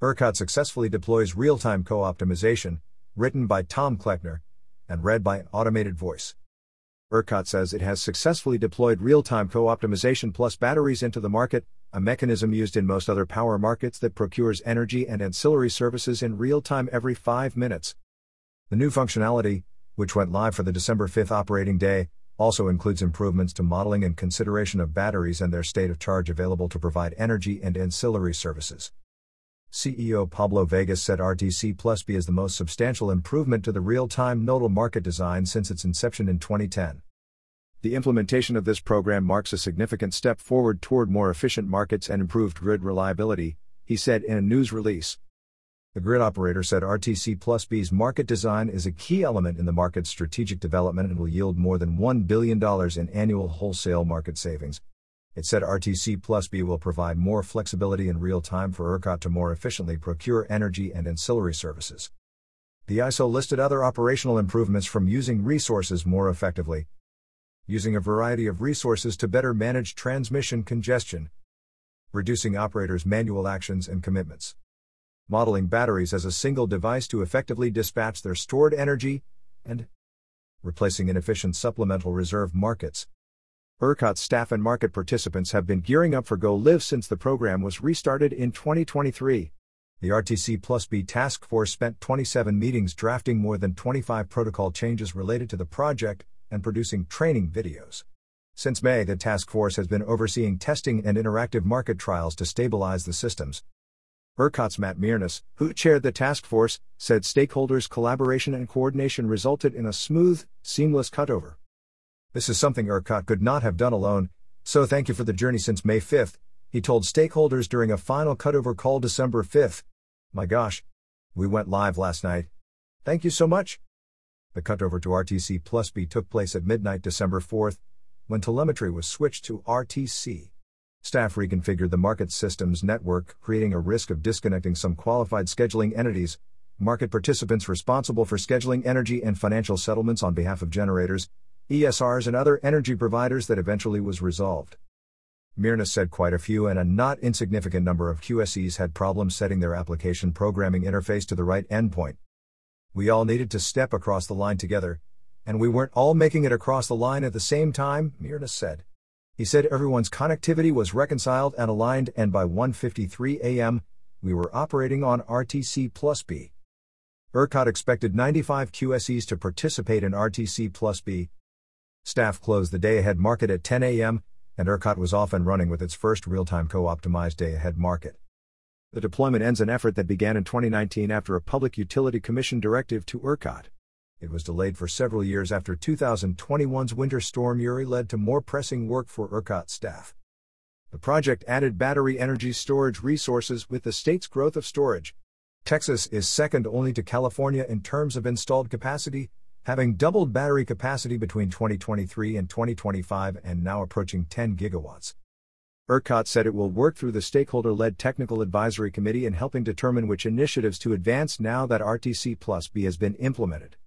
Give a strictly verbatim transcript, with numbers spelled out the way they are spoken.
ERCOT successfully deploys real-time co-optimization, written by Tom Kleckner, and read by Automated Voice. ERCOT says it has successfully deployed real-time co-optimization plus batteries into the market, a mechanism used in most other power markets that procures energy and ancillary services in real time every five minutes. The new functionality, which went live for the December fifth operating day, also includes improvements to modeling and consideration of batteries and their state of charge available to provide energy and ancillary services. C E O Pablo Vegas said R T C plus B is the most substantial improvement to the real-time nodal market design since its inception in twenty ten. The implementation of this program marks a significant step forward toward more efficient markets and improved grid reliability, he said in a news release. The grid operator said R T C plus B's market design is a key element in the market's strategic development and will yield more than one billion dollars in annual wholesale market savings. It said R T C plus B will provide more flexibility in real time for ERCOT to more efficiently procure energy and ancillary services. The I S O listed other operational improvements from using resources more effectively, using a variety of resources to better manage transmission congestion, reducing operators' manual actions and commitments, modeling batteries as a single device to effectively dispatch their stored energy, and replacing inefficient supplemental reserve markets. ERCOT staff and market participants have been gearing up for Go Live since the program was restarted in twenty twenty-three. The R T C plus B task force spent twenty-seven meetings drafting more than twenty-five protocol changes related to the project and producing training videos. Since May, the task force has been overseeing testing and interactive market trials to stabilize the systems. ERCOT's Matt Mearness, who chaired the task force, said stakeholders' collaboration and coordination resulted in a smooth, seamless cutover. This is something ERCOT could not have done alone, so thank you for the journey since May fifth, he told stakeholders during a final cutover call December fifth. My gosh. We went live last night. Thank you so much. The cutover to R T C plus B took place at midnight December fourth, when telemetry was switched to R T C. Staff reconfigured the market systems network, creating a risk of disconnecting some qualified scheduling entities, market participants responsible for scheduling energy and financial settlements on behalf of generators, E S Rs and other energy providers that eventually was resolved. Mearness said quite a few and a not insignificant number of Q S Es had problems setting their application programming interface to the right endpoint. We all needed to step across the line together, and we weren't all making it across the line at the same time, Mearness said. He said everyone's connectivity was reconciled and aligned, and by one fifty-three a m, we were operating on R T C plus B. ERCOT expected ninety-five Q S Es to participate in R T C plus B. Staff closed the day-ahead market at ten a m, and ERCOT was off and running with its first real-time co-optimized day-ahead market. The deployment ends an effort that began in twenty nineteen after a Public Utility Commission directive to ERCOT. It was delayed for several years after two thousand twenty-one's Winter Storm Uri led to more pressing work for ERCOT staff. The project added battery energy storage resources with the state's growth of storage. Texas is second only to California in terms of installed capacity, having doubled battery capacity between twenty twenty-three and twenty twenty-five and now approaching ten gigawatts. ERCOT said it will work through the stakeholder-led Technical Advisory Committee in helping determine which initiatives to advance now that R T C plus B has been implemented.